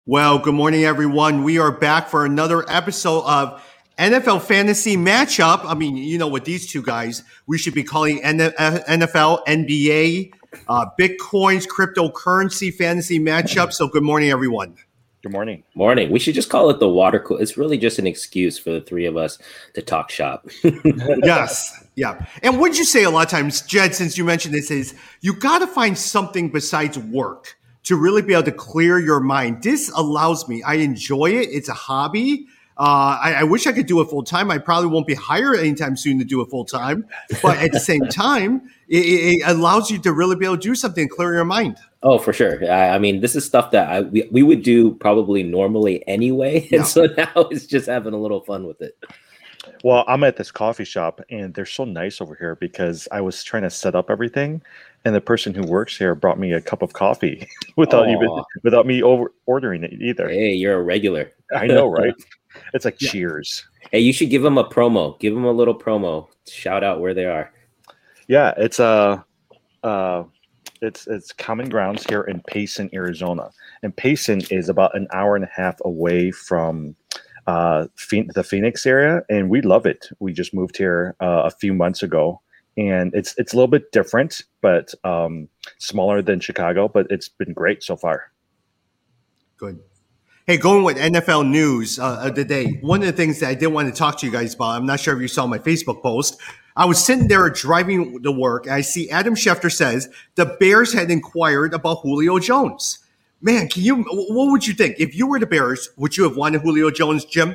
Well, good morning, everyone. We are back for another episode of NFL Fantasy Matchup. I mean, with these two guys, we should be calling NFL, NBA, Bitcoin's cryptocurrency fantasy matchup. So good morning, everyone. Good morning. Morning. We should just call it the water cooler. It's really just an excuse for the three of us to talk shop. Yes. Yeah. And wouldn't you say a lot of times, Jed, since you mentioned this, is you got to find something besides work to really be able to clear your mind. This allows me. I enjoy it. It's a hobby. I wish I could do it full time. I probably won't be hired anytime soon to do it full time. But at the same time, it allows you to really be able to do something and clear your mind. Oh, for sure. I mean, this is stuff that we would do probably normally anyway. And so now it's just having a little fun with it. Well, I'm at this coffee shop and they're so nice over here because I was trying to set up everything. And the person who works here brought me a cup of coffee without me ordering it either. Hey, you're a regular. I know, right? It's like cheers. Hey, you should give them a promo. Give them a little promo. Shout out where they are. Yeah, it's Common Grounds here in Payson, Arizona, and Payson is about an hour and a half away from the Phoenix area, and we love it. We just moved here a few months ago. And it's a little bit different, but smaller than Chicago, but it's been great so far. Good. Hey, going with NFL news of the day, one of the things that I did want to talk to you guys about, I'm not sure if you saw my Facebook post. I was sitting there driving to work, and I see Adam Schefter says the Bears had inquired about Julio Jones. Man, what would you think? If you were the Bears, would you have wanted Julio Jones, Jim?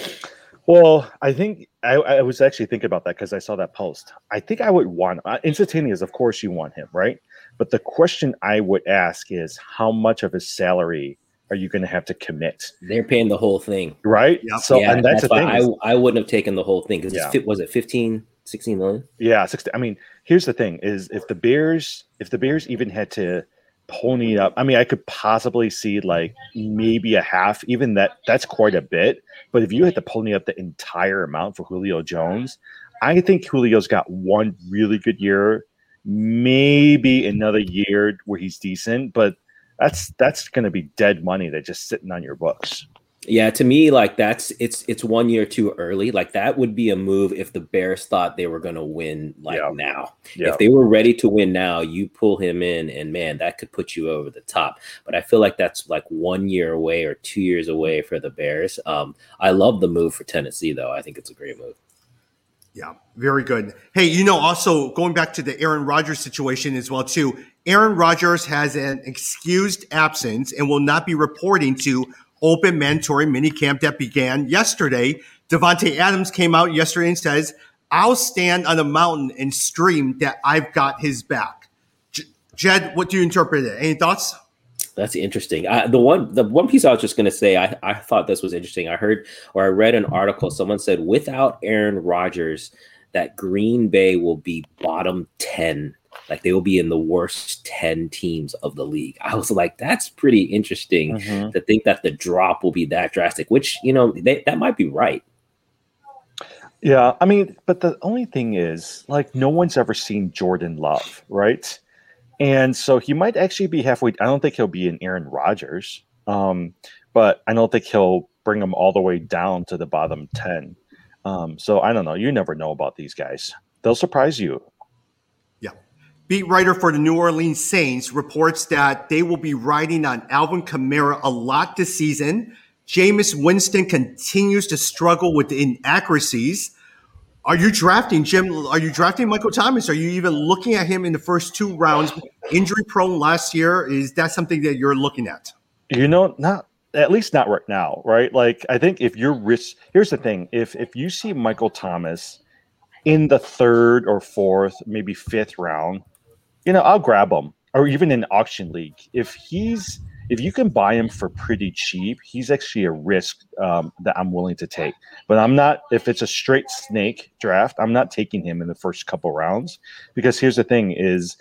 Well, I think I was actually thinking about that because I saw that post. I think I would want instantaneous. Of course, you want him, right? But the question I would ask is, how much of his salary are you going to have to commit? They're paying the whole thing, right? Yep. So, and that's the thing. I wouldn't have taken the whole thing because was it 15, 16 million? Yeah, 60. I mean, here's the thing: is if the Bears even had to pony up, I mean, I could possibly see like maybe a half. Even that's quite a bit. But if you had to pony up the entire amount for Julio Jones, I think Julio's got one really good year, maybe another year where he's decent, but that's going to be dead money that's just sitting on your books. Yeah, to me, like it's 1 year too early. Like that would be a move if the Bears thought they were going to win now. Yeah. If they were ready to win now, you pull him in and man, that could put you over the top. But I feel like that's like 1 year away or 2 years away for the Bears. I love the move for Tennessee, though. I think it's a great move. Yeah, very good. Hey, also going back to the Aaron Rodgers situation as well, too. Aaron Rodgers has an excused absence and will not be reporting to open mandatory minicamp that began yesterday. Davante Adams came out yesterday and says, I'll stand on a mountain and scream that I've got his back. Jed, what do you interpret it? Any thoughts? That's interesting. The one piece I was just going to say, I thought this was interesting. I read an article. Someone said without Aaron Rodgers, that Green Bay will be bottom 10. Like they will be in the worst 10 teams of the league. I was like, that's pretty interesting to think that the drop will be that drastic, which, that might be right. Yeah. I mean, but the only thing is like, no one's ever seen Jordan Love, right? And so he might actually be halfway. I don't think he'll be an Aaron Rodgers, but I don't think he'll bring them all the way down to the bottom 10. So I don't know. You never know about these guys. They'll surprise you. Yeah. Beat writer for the New Orleans Saints reports that they will be riding on Alvin Kamara a lot this season. Jameis Winston continues to struggle with inaccuracies. Are you drafting, Jim? Are you drafting Michael Thomas? Are you even looking at him in the first 2 rounds? Injury prone last year. Is that something that you're looking at? Not at least not right now, right? Like I think if you're here's the thing: if you see Michael Thomas in the 3rd or 4th, maybe 5th round, I'll grab him. Or even in auction league, if you can buy him for pretty cheap, he's actually a risk that I'm willing to take. But I'm not, if it's a straight snake draft, I'm not taking him in the first couple rounds, because here's the thing is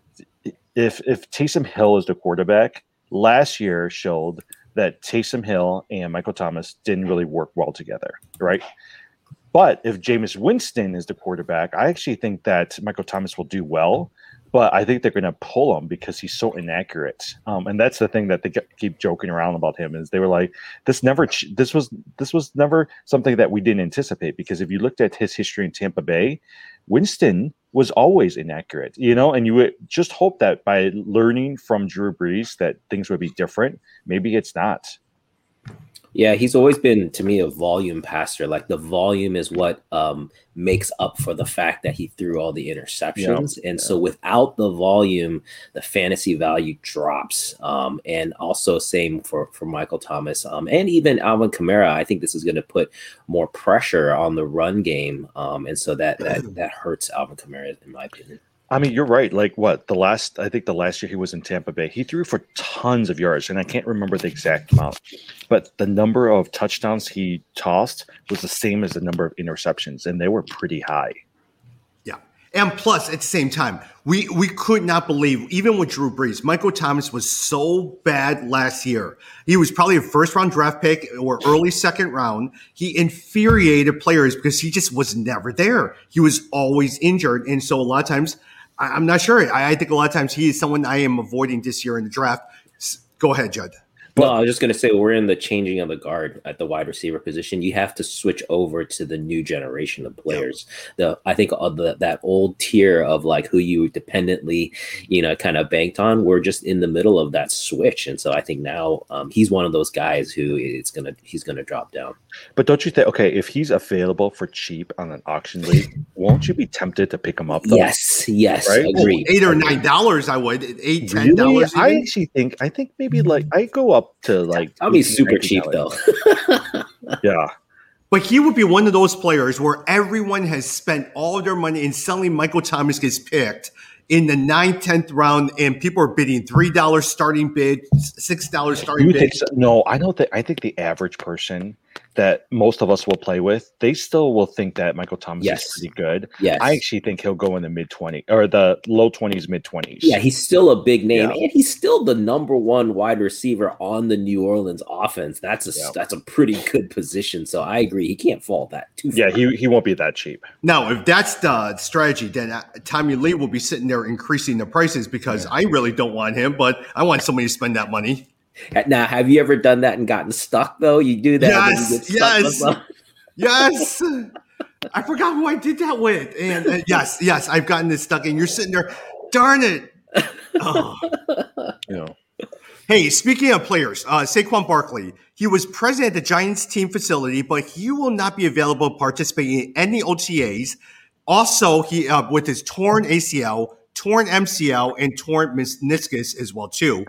if Taysom Hill is the quarterback, last year showed that Taysom Hill and Michael Thomas didn't really work well together, right? But if Jameis Winston is the quarterback, I actually think that Michael Thomas will do well. but I think they're going to pull him because he's so inaccurate. And that's the thing that they keep joking around about him is they were like, this was never something that we didn't anticipate, because if you looked at his history in Tampa Bay, Winston was always inaccurate, and you would just hope that by learning from Drew Brees that things would be different. Maybe it's not. Yeah, he's always been, to me, a volume passer. Like the volume is what makes up for the fact that he threw all the interceptions. And so without the volume, the fantasy value drops. And also same for Michael Thomas and even Alvin Kamara. I think this is going to put more pressure on the run game. And so that hurts Alvin Kamara, in my opinion. I mean, you're right. Like I think the last year he was in Tampa Bay, he threw for tons of yards, and I can't remember the exact amount, but the number of touchdowns he tossed was the same as the number of interceptions, and they were pretty high. Yeah. And plus, at the same time, we could not believe, even with Drew Brees, Michael Thomas was so bad last year. He was probably a first-round draft pick or early second round. He infuriated players because he just was never there. He was always injured, and so a lot of times – I'm not sure. I think a lot of times he is someone I am avoiding this year in the draft. Go ahead, Judd. No, I was just going to say we're in the changing of the guard at the wide receiver position. You have to switch over to the new generation of players. I think that old tier of like who you dependently, kind of banked on. We're just in the middle of that switch, and so I think now he's one of those guys who he's gonna drop down. But don't you think? Okay, if he's available for cheap on an auction league, won't you be tempted to pick him up? Though? Yes, right? Agreed. $8 or $9, I would. $8, $10. Really? I think maybe like I go up to like. I'll be super cheap though. Yeah. But he would be one of those players where everyone has spent all their money and suddenly Michael Thomas gets picked in the 9th, 10th round, and people are bidding $3 starting bid, $6 starting bid. Think so? No, I don't think. I think the average person that most of us will play with, they still will think that Michael Thomas is pretty good. Yes. I actually think he'll go in the mid-20s or the low 20s, mid-20s. Yeah, he's still a big name, and he's still the number one wide receiver on the New Orleans offense. That's a pretty good position. So I agree, he can't fall that too far. Yeah, he won't be that cheap. Now, if that's the strategy, then Tommy Lee will be sitting there increasing the prices because I really don't want him, but I want somebody to spend that money. Now, have you ever done that and gotten stuck, though? You do that. Yes. I forgot who I did that with. And yes, I've gotten this stuck. And you're sitting there, darn it. Oh. Hey, speaking of players, Saquon Barkley, he was present at the Giants team facility, but he will not be available to participate in any OTAs. Also, he with his torn ACL, torn MCL, and torn meniscus as well, too.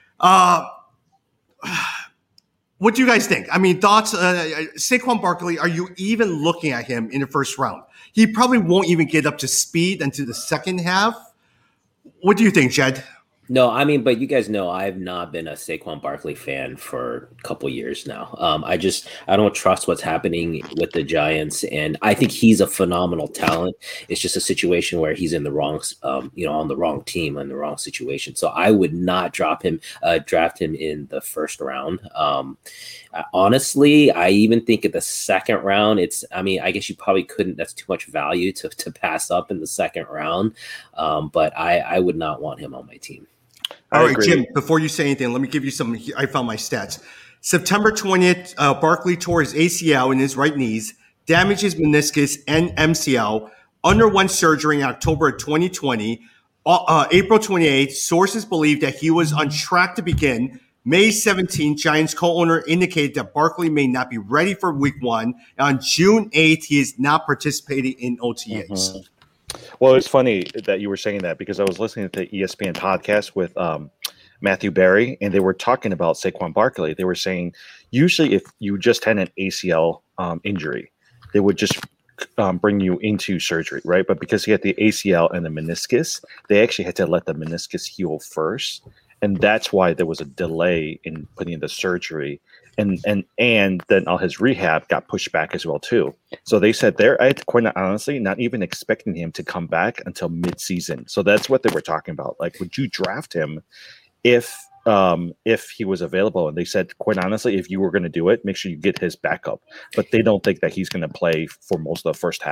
What do you guys think? I mean, thoughts? Saquon Barkley, are you even looking at him in the first round? He probably won't even get up to speed until the second half. What do you think, Jed? No, I mean, but you guys know I've not been a Saquon Barkley fan for a couple years now. I don't trust what's happening with the Giants, and I think he's a phenomenal talent. It's just a situation where he's in the wrong, on the wrong team, in the wrong situation. So I would not draft him in the first round. Honestly, I even think at the second round, I guess you probably couldn't. That's too much value to pass up in the second round. But I would not want him on my team. All right, Jim, before you say anything, let me give you some. I found my stats. September 20th, Barkley tore his ACL in his right knees, damaged his meniscus and MCL, underwent surgery in October of 2020. April 28th, sources believe that he was on track to begin. May 17th, Giants co-owner indicated that Barkley may not be ready for week 1. On June 8th, he is not participating in OTAs. Mm-hmm. Well, it's funny that you were saying that because I was listening to the ESPN podcast with Matthew Berry, and they were talking about Saquon Barkley. They were saying usually if you just had an ACL injury, they would just bring you into surgery, right? But because he had the ACL and the meniscus, they actually had to let the meniscus heal first. And that's why there was a delay in putting in the surgery. And then all his rehab got pushed back as well, too. So they said quite honestly, not even expecting him to come back until mid-season. So that's what they were talking about. Like, would you draft him if he was available? And they said, quite honestly, if you were going to do it, make sure you get his backup. But they don't think that he's going to play for most of the first half.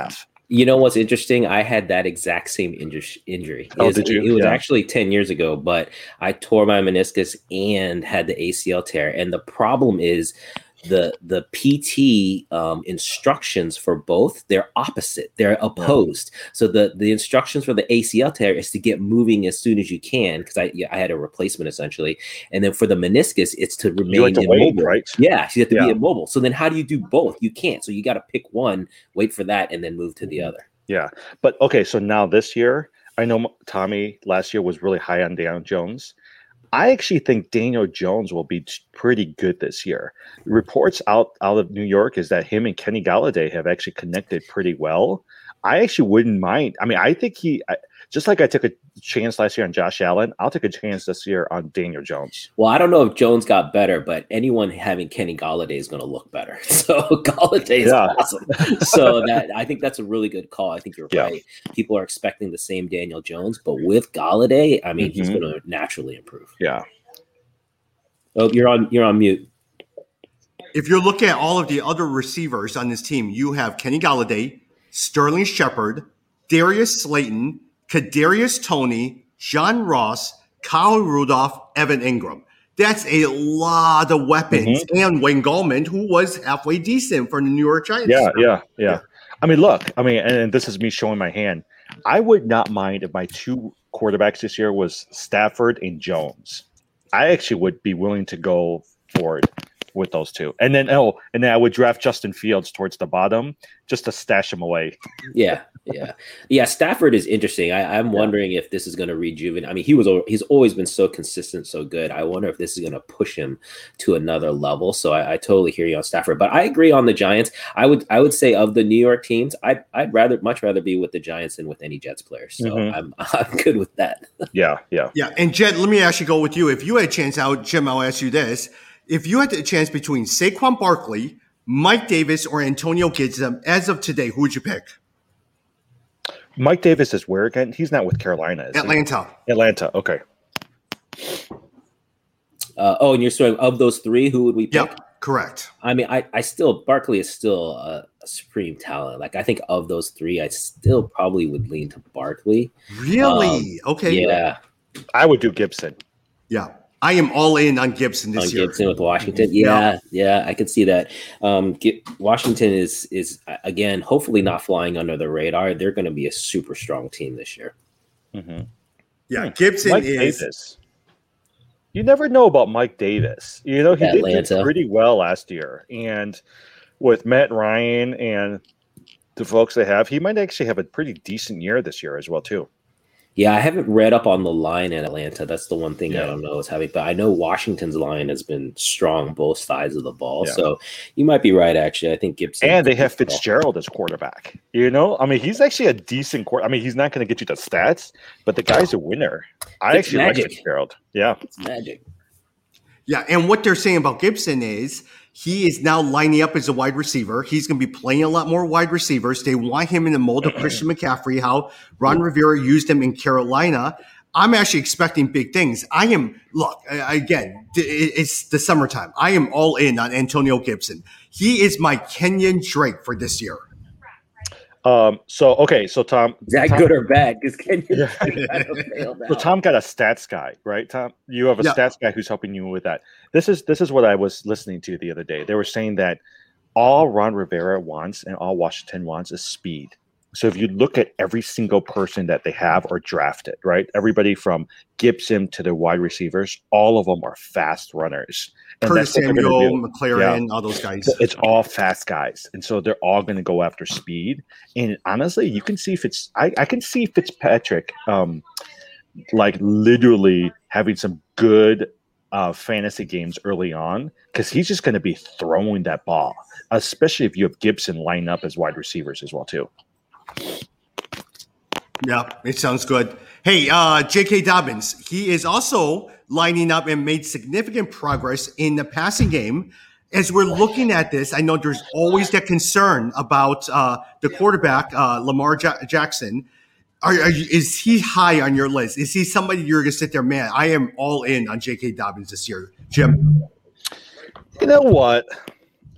You know what's interesting? I had that exact same injury. Oh, did you? It was actually 10 years ago, but I tore my meniscus and had the ACL tear. And the problem is the PT instructions for both, they're opposite. They're opposed. So the instructions for the ACL tear is to get moving as soon as you can, because I had a replacement essentially. And then for the meniscus, it's to remain immobile. Right? Yeah, you have to be immobile. So then how do you do both? You can't. So you got to pick one, wait for that, and then move to the other. Yeah. But okay, so now this year, I know Tommy last year was really high on Daniel Jones. I actually think Daniel Jones will be pretty good this year. Reports out of New York is that him and Kenny Galladay have actually connected pretty well. I actually wouldn't mind. I mean, I think just like I took a chance last year on Josh Allen, I'll take a chance this year on Daniel Jones. Well, I don't know if Jones got better, but anyone having Kenny Galladay is going to look better. So Galladay is awesome. So I think that's a really good call. I think you're right. People are expecting the same Daniel Jones, but with Galladay, I mean, he's going to naturally improve. Yeah. Oh, you're on mute. If you're looking at all of the other receivers on this team, you have Kenny Galladay, Sterling Shepard, Darius Slayton, Kadarius Toney, John Ross, Kyle Rudolph, Evan Ingram. That's a lot of weapons. And Wayne Gallman, who was halfway decent for the New York Giants. Yeah. I mean, look, and this is me showing my hand. I would not mind if my two quarterbacks this year was Stafford and Jones. I actually would be willing to go for it with those two. And then I would draft Justin Fields towards the bottom just to stash him away. Yeah. Stafford is interesting. I'm wondering if this is going to rejuvenate. I mean, he's always been so consistent, so good. I wonder if this is going to push him to another level. So I totally hear you on Stafford, but I agree on the Giants. I would say of the New York teams, I'd much rather be with the Giants than with any Jets players. So I'm good with that. Yeah. And Jed, let me actually go with you. If you had a chance, Jim, I'll ask you this. If you had a chance between Saquon Barkley, Mike Davis, or Antonio Gibson, as of today, who would you pick? Mike Davis is where again? He's not with Carolina, is Atlanta. He? Atlanta, okay. And you're saying of those three, who would we pick? Yep, correct. I mean, Barkley is still a supreme talent. Like, I think of those three, I still probably would lean to Barkley. Really? Okay. Yeah. I would do Gibson. Yeah. I am all in on Gibson this year. Gibson with Washington. Yeah, I could see that. Washington is again, hopefully not flying under the radar. They're going to be a super strong team this year. Yeah, Gibson Mike Davis. You never know about Mike Davis. You know, he did pretty well last year. And with Matt Ryan and the folks they have, he might actually have a pretty decent year this year as well, too. Yeah, I haven't read up on the line in Atlanta. That's the one thing I don't know is having, but I know Washington's line has been strong both sides of the ball. Yeah. So you might be right, actually. I think Gibson. And they have Fitzgerald as quarterback. You know, I mean, he's actually a decent quarterback. I mean, he's not going to get you the stats, but the guy's a winner. I actually like Fitzgerald. Yeah. It's magic. Yeah, and what they're saying about Gibson is he is now lining up as a wide receiver. He's going to be playing a lot more wide receivers. They want him in the mold of Christian McCaffrey, how Ron Rivera used him in Carolina. I'm actually expecting big things. Again, it's the summertime. I am all in on Antonio Gibson. He is my Kenyon Drake for this year. So Tom, is that good or bad? Because Kenyon So Tom got a stats guy, right? Tom, you have a stats guy who's helping you with that. This is what I was listening to the other day. They were saying that all Ron Rivera wants and all Washington wants is speed. So if you look at every single person that they have or drafted, right? Everybody from Gibson to the wide receivers, all of them are fast runners. And Curtis Samuel, McLaren, all those guys. It's all fast guys. And so they're all going to go after speed. And honestly, you can see I can see Fitzpatrick like literally having some good fantasy games early on because he's just going to be throwing that ball, especially if you have Gibson line up as wide receivers as well, too. Yeah, it sounds good. Hey, J.K. Dobbins, he is also lining up and made significant progress in the passing game. As we're looking at this, I know there's always that concern about the quarterback, Lamar Jackson. Is he high on your list? Is he somebody you're going to sit there, man, I am all in on J.K. Dobbins this year? Jim? You know what?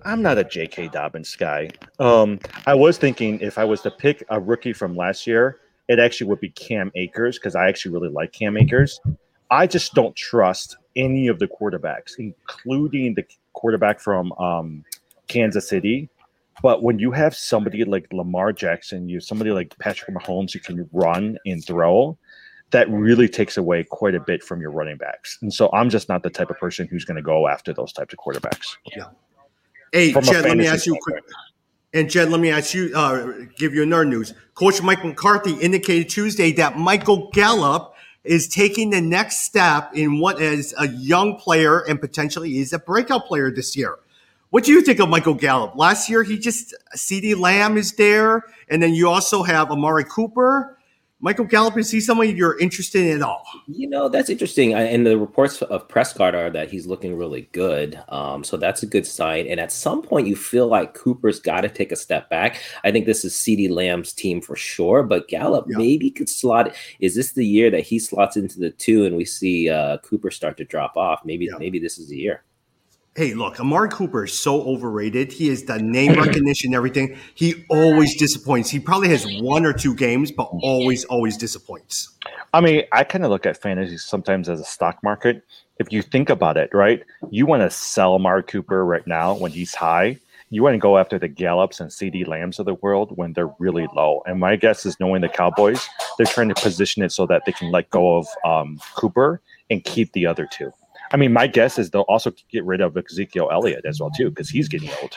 I'm not a J.K. Dobbins guy. I was thinking if I was to pick a rookie from last year, it actually would be Cam Akers because I actually really like Cam Akers. I just don't trust any of the quarterbacks, including the quarterback from Kansas City. But when you have somebody like Lamar Jackson, you have somebody like Patrick Mahomes who can run and throw, that really takes away quite a bit from your running backs. And so I'm just not the type of person who's going to go after those types of quarterbacks. Yeah. Hey, Jed, let me ask you quick. And Jed, let me ask you, give you another news. Coach Mike McCarthy indicated Tuesday that Michael Gallup is taking the next step in what is a young player and potentially is a breakout player this year. What do you think of Michael Gallup? Last year, CeeDee Lamb is there, and then you also have Amari Cooper. Michael Gallup, is he someone you're interested in at all? That's interesting. And the reports of Prescott are that he's looking really good. So that's a good sign. And at some point, you feel like Cooper's got to take a step back. I think this is CeeDee Lamb's team for sure. But Gallup maybe could slot. Is this the year that he slots into the 2 and we see Cooper start to drop off? Maybe this is the year. Hey, look, Amari Cooper is so overrated. He is the name recognition and everything. He always disappoints. He probably has 1 or 2 games, but always disappoints. I mean, I kind of look at fantasy sometimes as a stock market. If you think about it, right, you want to sell Amari Cooper right now when he's high. You want to go after the Gallups and CeeDee Lambs of the world when they're really low. And my guess is knowing the Cowboys, they're trying to position it so that they can let go of Cooper and keep the other 2. I mean, my guess is they'll also get rid of Ezekiel Elliott as well, too, because he's getting old.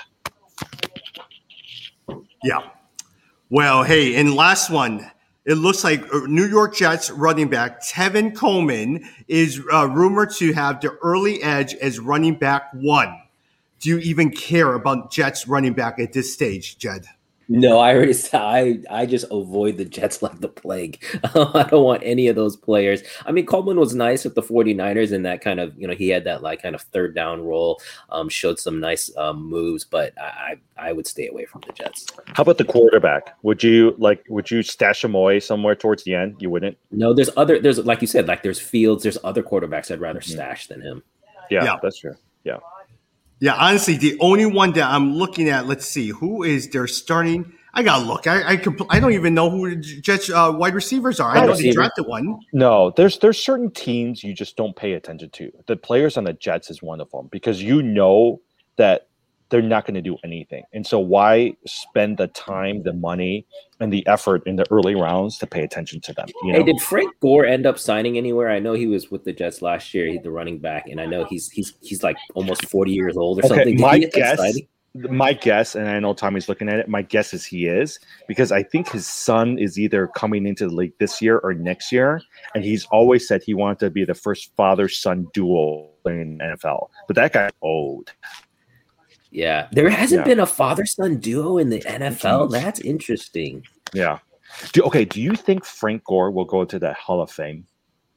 Yeah. Well, hey, and last one. It looks like New York Jets running back Tevin Coleman is rumored to have the early edge as running back 1. Do you even care about Jets running back at this stage, Jed? No, I already said I just avoid the Jets like the plague. I don't want any of those players. I mean, Coleman was nice with the 49ers and that kind of, he had that like kind of third down role, showed some nice moves, but I would stay away from the Jets. How about the quarterback? Would you stash him away somewhere towards the end? You wouldn't? No, there's like you said, like there's Fields, there's other quarterbacks I'd rather stash than him. Yeah, that's true. Yeah. Yeah, honestly, the only one that I'm looking at, let's see, who is their starting? I got to look. I don't even know who Jets wide receivers are. I know they drafted one. No, there's certain teams you just don't pay attention to. The players on the Jets is one of them because you know that they're not going to do anything. And so why spend the time, the money, and the effort in the early rounds to pay attention to them? Hey, did Frank Gore end up signing anywhere? I know he was with the Jets last year. He's the running back, and I know he's like almost 40 years old or something. My guess, and I know Tommy's looking at it, my guess is he is, because I think his son is either coming into the league this year or next year, and he's always said he wanted to be the first father-son duo in NFL. But that guy's old. Yeah, there hasn't been a father-son duo in the NFL. That's interesting. Yeah. Do you think Frank Gore will go to the Hall of Fame?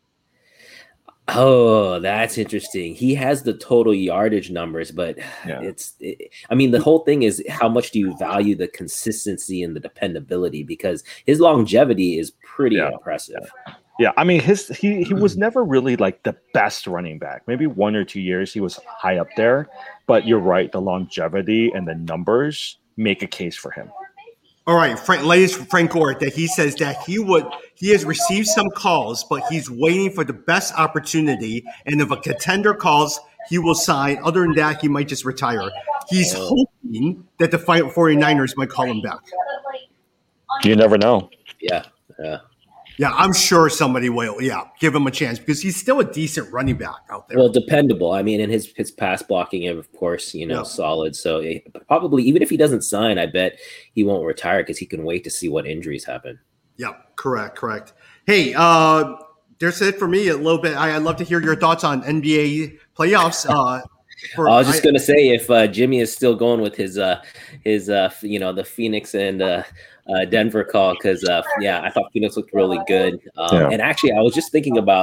Oh, that's interesting. He has the total yardage numbers, but I mean, the whole thing is how much do you value the consistency and the dependability? Because his longevity is pretty impressive. Yeah, I mean, he was never really like the best running back. Maybe 1 or 2 years he was high up there, but you're right. The longevity and the numbers make a case for him. All right, Frank Gore, that he says that he has received some calls, but he's waiting for the best opportunity. And if a contender calls, he will sign. Other than that, he might just retire. He's hoping that the 49ers might call him back. You never know. Yeah. Yeah, I'm sure somebody will, give him a chance because he's still a decent running back out there. Well, dependable. I mean, and his pass blocking, of course, solid. So probably even if he doesn't sign, I bet he won't retire because he can wait to see what injuries happen. Yeah, correct. Hey, there's it for me a little bit. I'd love to hear your thoughts on NBA playoffs. I was just going to say if Jimmy is still going with his the Phoenix and Denver call because I thought Phoenix looked really good. And actually, I was just thinking about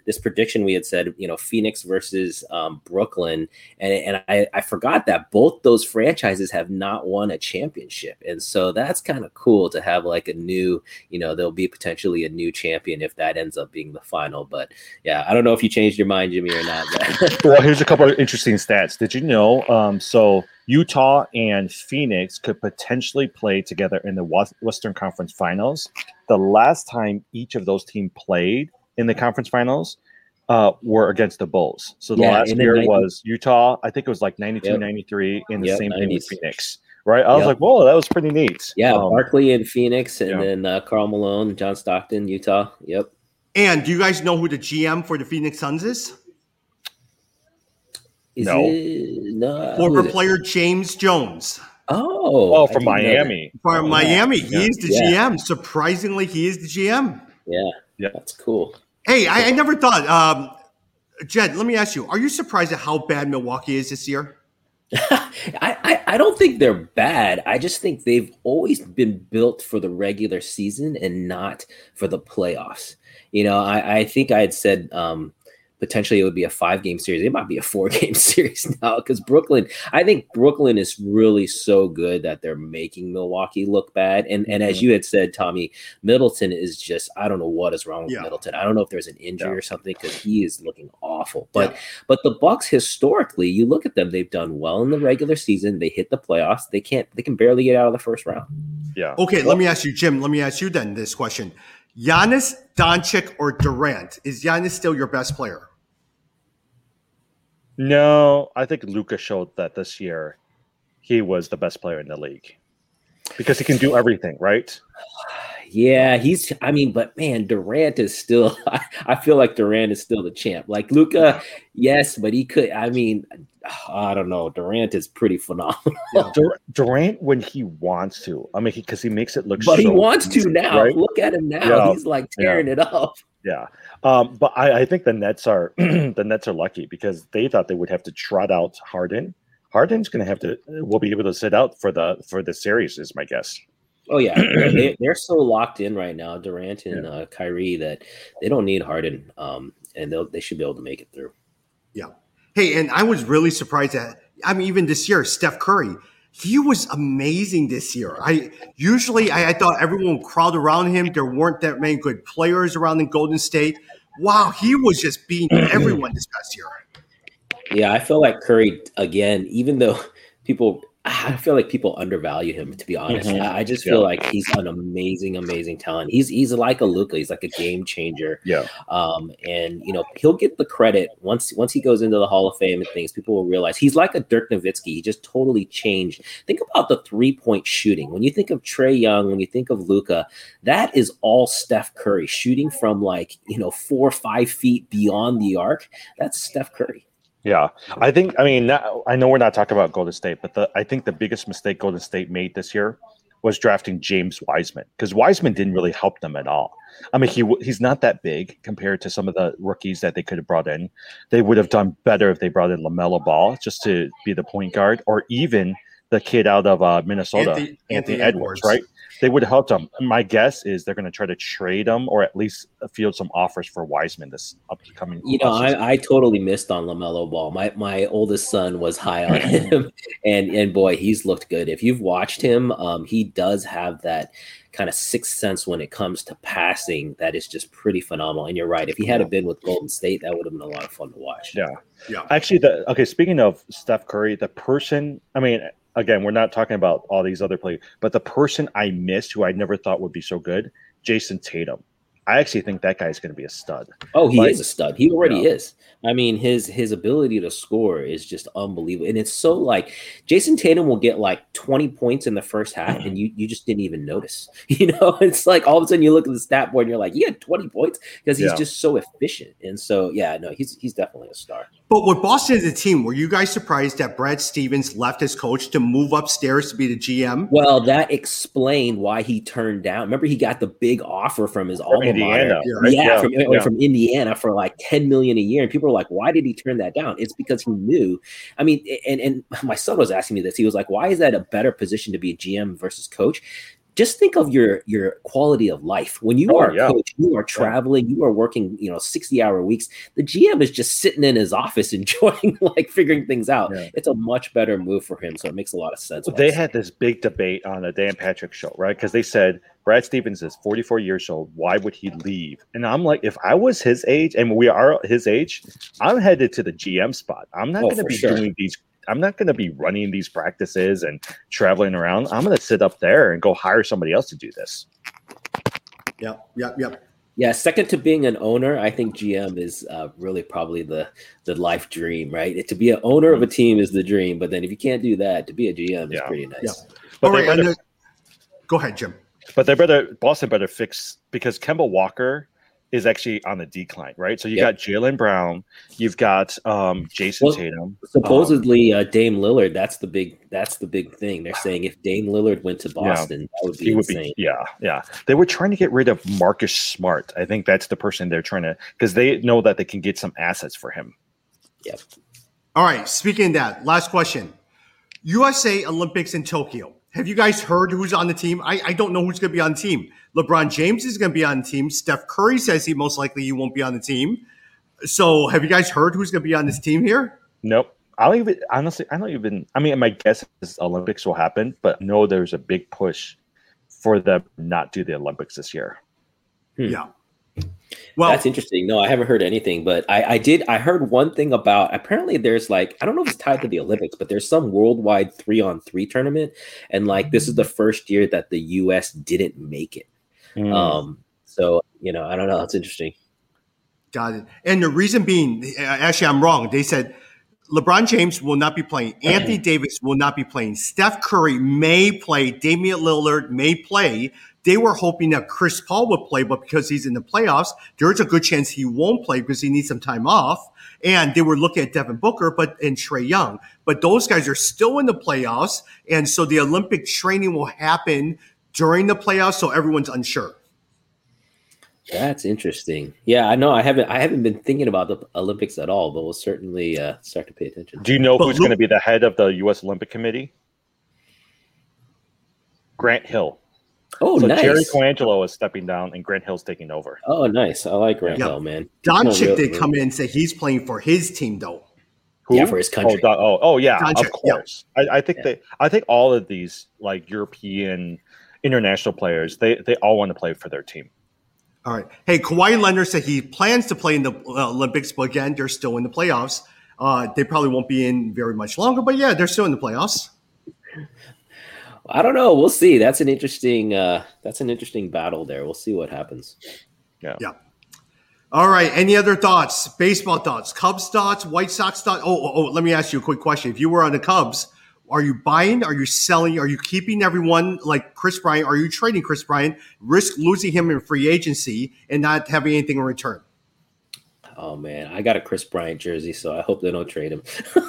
this prediction we had said, Phoenix versus Brooklyn, and I forgot that both those franchises have not won a championship, and so that's kind of cool to have like a new, there'll be potentially a new champion if that ends up being the final. But yeah, I don't know if you changed your mind, Jimmy, or not. But well, here's a couple of interesting stats. Did you know? So Utah and Phoenix could potentially play together in the Western Conference Finals. The last time each of those teams played in the conference finals were against the Bulls. So the last year was Utah. I think it was like 92, 93, and the same thing with Phoenix. Right? I was like, whoa, that was pretty neat. Yeah, Barkley in Phoenix, and then Karl Malone, John Stockton, Utah. Yep. And do you guys know who the GM for the Phoenix Suns is? No. Former player James Jones. Oh, from Miami. From Miami. He is the GM. Surprisingly, he is the GM. Yeah, that's cool. Hey, I never thought, Jed, let me ask you, are you surprised at how bad Milwaukee is this year? I don't think they're bad. I just think they've always been built for the regular season and not for the playoffs. I think I had said potentially it would be a 5-game series. It might be a 4-game series now because I think Brooklyn is really so good that they're making Milwaukee look bad. And as you had said, Tommy, Middleton is just, I don't know what is wrong with Middleton. I don't know if there's an injury or something because he is looking awful. But the Bucks historically, you look at them, they've done well in the regular season. They hit the playoffs. They can barely get out of the first round. Yeah. Okay, let me ask you, Jim, let me ask you then this question. Giannis, Doncic, or Durant? Is Giannis still your best player? No, I think Luka showed that this year he was the best player in the league because he can do everything, right? Yeah, but man, Durant is still, I feel like Durant is still the champ. Like Luka, yes, but he could, I don't know. Durant is pretty phenomenal. Durant when he wants to. Because he makes it look But he wants to now. Right? Look at him now. Yeah. He's like tearing it up. Yeah. But I think the Nets are lucky because they thought they would have to trot out Harden. Harden's going to will be able to sit out for the series is my guess. Oh yeah, they're so locked in right now, Durant and Kyrie, that they don't need Harden, and they should be able to make it through. Yeah. Hey, and I was really surprised at. Even this year, Steph Curry, he was amazing this year. I thought everyone would crowd around him. There weren't that many good players around in Golden State. Wow, he was just beating everyone this past year. Yeah, I feel like Curry again, even though I feel like people undervalue him, to be honest. I just feel like he's an amazing, amazing talent. He's like a Luka. He's like a game changer. Yeah. And he'll get the credit once he goes into the Hall of Fame and things. People will realize he's like a Dirk Nowitzki. He just totally changed. Think about the 3-point shooting. When you think of Trae Young, when you think of Luka, that is all Steph Curry shooting from 4 or 5 feet beyond the arc. That's Steph Curry. Yeah, I know we're not talking about Golden State, but I think the biggest mistake Golden State made this year was drafting James Wiseman because Wiseman didn't really help them at all. He's not that big compared to some of the rookies that they could have brought in. They would have done better if they brought in LaMelo Ball just to be the point guard, or even the kid out of Minnesota, Anthony Edwards, right? They would have helped him. My guess is they're going to try to trade him or at least field some offers for Wiseman this upcoming season. I totally missed on LaMelo Ball. My oldest son was high on him, and boy, he's looked good. If you've watched him, he does have that kind of sixth sense when it comes to passing that is just pretty phenomenal. And you're right. If he had been with Golden State, that would have been a lot of fun to watch. Yeah. Actually, speaking of Steph Curry, the person, again, we're not talking about all these other players, but the person I missed who I never thought would be so good, Jason Tatum. I actually think that guy's going to be a stud. Oh, he is a stud. He already is. His ability to score is just unbelievable. And it's so like Jason Tatum will get like 20 points in the first half and you just didn't even notice. It's like all of a sudden you look at the stat board and you're like, he had 20 points because he's just so efficient. And so, he's definitely a star. But with Boston as a team, were you guys surprised that Brad Stevens left as coach to move upstairs to be the GM? Well, that explained why he turned down. Remember, he got the big offer from his alma mater. From Indiana for like $10 million a year. And people were like, why did he turn that down? It's because he knew. And my son was asking me this. He was like, why is that a better position to be a GM versus coach? just think of your quality of life. When you are a coach, you are traveling, you are working, 60-hour weeks. The GM is just sitting in his office enjoying, like, figuring things out. Yeah. It's a much better move for him, so it makes a lot of sense. They had this big debate on the Dan Patrick show, right? Because they said Brad Stevens is 44 years old. Why would he leave? And I'm like, if I was his age, and we are his age, I'm headed to the GM spot. I'm not going to be doing these. I'm not going to be running these practices and traveling around. I'm going to sit up there and go hire somebody else to do this. Yep. Yeah, second to being an owner, I think GM is really probably the life dream, right? To be an owner of a team is the dream, but then if you can't do that, to be a GM is pretty nice. Yeah. But go ahead, Jim. But Boston better fix, because Kemba Walker is actually on the decline, right? So you got Jaylen Brown, you've got Jason Tatum. Supposedly, Dame Lillard. That's the big thing. They're saying if Dame Lillard went to Boston, that would be insane. Yeah. They were trying to get rid of Marcus Smart. I think that's the person they're trying to, because they know that they can get some assets for him. Yep. All right. Speaking of that, last question: USA Olympics in Tokyo. Have you guys heard who's on the team? I don't know who's going to be on the team. LeBron James is going to be on the team. Steph Curry says he won't be on the team. So have you guys heard who's going to be on this team here? Nope. I mean, my guess is Olympics will happen, but no, there's a big push for them not do the Olympics this year. Yeah. Well, that's interesting. No, I haven't heard anything, but I heard one thing about, apparently there's I don't know if it's tied to the Olympics, but there's some worldwide 3-on-3 tournament. And this is the first year that the US didn't make it. So, I don't know. That's interesting. Got it. And the reason being, actually, I'm wrong. They said LeBron James will not be playing. Anthony Davis will not be playing. Steph Curry may play. Damian Lillard may play. They were hoping that Chris Paul would play, but because he's in the playoffs, there's a good chance he won't play because he needs some time off. And they were looking at Devin Booker and Trae Young. But those guys are still in the playoffs. And so the Olympic training will happen during the playoffs, so everyone's unsure. That's interesting. Yeah, I know. I haven't been thinking about the Olympics at all, but we'll certainly start to pay attention. Do you know who's going to be the head of the U.S. Olympic Committee? Grant Hill. Oh, so nice. Jerry Colangelo is stepping down, and Grant Hill's taking over. Oh, nice. I like Grant Hill, man. Doncic did come in and say he's playing for his team, though. Who? Yeah, for his country. Yeah, Doncic, of course. Yeah. I think all of these European international players, they all want to play for their team. All right. Hey, Kawhi Leonard said he plans to play in the Olympics, but again, they're still in the playoffs. They probably won't be in very much longer, but yeah, they're still in the playoffs. I don't know. We'll see. That's an interesting battle there. We'll see what happens. Yeah. All right. Any other thoughts? Baseball thoughts? Cubs thoughts? White Sox thoughts? Oh, let me ask you a quick question. If you were on the Cubs, are you buying? Are you selling? Are you keeping everyone like Chris Bryant? Are you trading Chris Bryant? Risk losing him in free agency and not having anything in return? Oh, man. I got a Chris Bryant jersey, so I hope they don't trade him.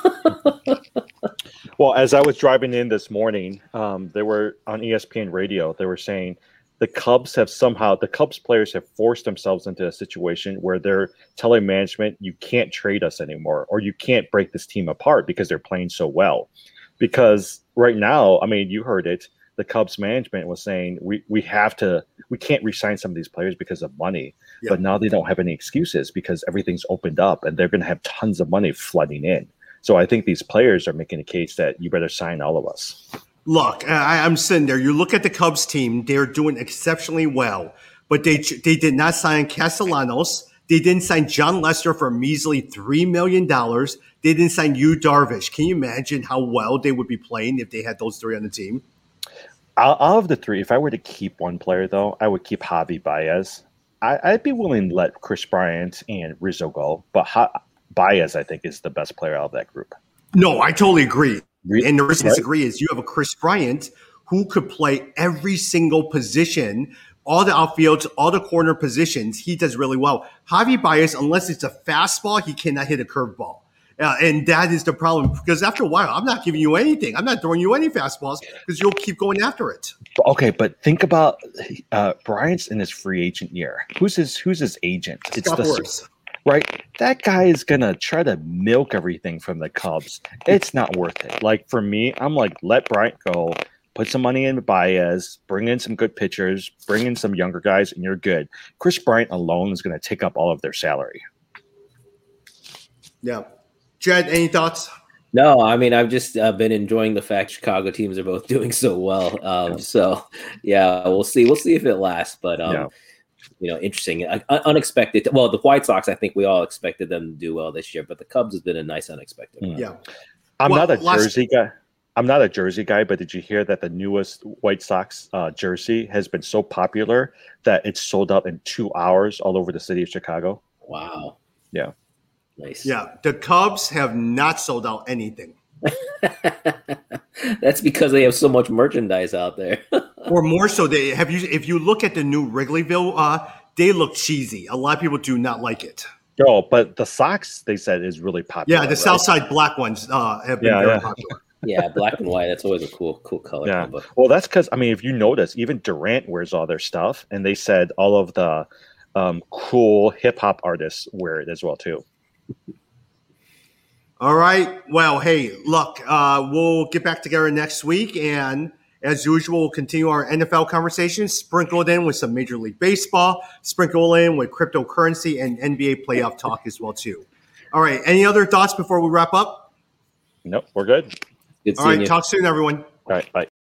Well, as I was driving in this morning, they were on ESPN radio. They were saying the Cubs players have forced themselves into a situation where they're telling management, you can't trade us anymore, or you can't break this team apart because they're playing so well. Because right now, I mean, you heard it, the Cubs management was saying we can't re-sign some of these players because of money. Yep. But now they don't have any excuses because everything's opened up and they're going to have tons of money flooding in. So I think these players are making a case that you better sign all of us. Look, I'm sitting there. You look at the Cubs team; they're doing exceptionally well, but they did not sign Castellanos. They didn't sign John Lester for a measly $3 million. They didn't sign Yu Darvish. Can you imagine how well they would be playing if they had those three on the team? Out of the three, if I were to keep one player, though, I would keep Javi Baez. I'd be willing to let Chris Bryant and Rizzo go, but Baez, I think, is the best player out of that group. No, I totally agree. And the reason I disagree is you have a Chris Bryant who could play every single position, all the outfields, all the corner positions. He does really well. Javi Baez, unless it's a fastball, he cannot hit a curveball. And that is the problem, because after a while, I'm not giving you anything. I'm not throwing you any fastballs because you'll keep going after it. Okay, but think about Bryant's in his free agent year. Who's his agent? Scott Boras. Right? That guy is going to try to milk everything from the Cubs. It's not worth it. Like, for me, I'm like, let Bryant go, put some money in Baez, bring in some good pitchers, bring in some younger guys, and you're good. Chris Bryant alone is going to take up all of their salary. Yeah. Jed, any thoughts? No, I mean, I've just been enjoying the fact Chicago teams are both doing so well. So, yeah, we'll see. We'll see if it lasts. But, interesting. Unexpected. Well, the White Sox, I think we all expected them to do well this year. But the Cubs has been a nice unexpected one. Yeah. I'm not a jersey guy. I'm not a jersey guy, but did you hear that the newest White Sox jersey has been so popular that it's sold out in 2 hours all over the city of Chicago? Wow. Yeah. Nice. Yeah. The Cubs have not sold out anything. That's because they have so much merchandise out there. Or more so, if you look at the new Wrigleyville, they look cheesy. A lot of people do not like it. No, but the Sox, they said, is really popular. Yeah, the Southside black ones have been very popular. Yeah, black and white. That's always a cool color combo. Well, that's because, I mean, if you notice, even Durant wears all their stuff, and they said all of the cool hip-hop artists wear it as well, too. All right. Well, hey, look, we'll get back together next week, and as usual, we'll continue our NFL conversation, sprinkled in with some Major League Baseball, sprinkled in with cryptocurrency and NBA playoff talk as well, too. All right. Any other thoughts before we wrap up? Nope, we're good. Good All seeing right. you. Talk soon, everyone. All right, bye.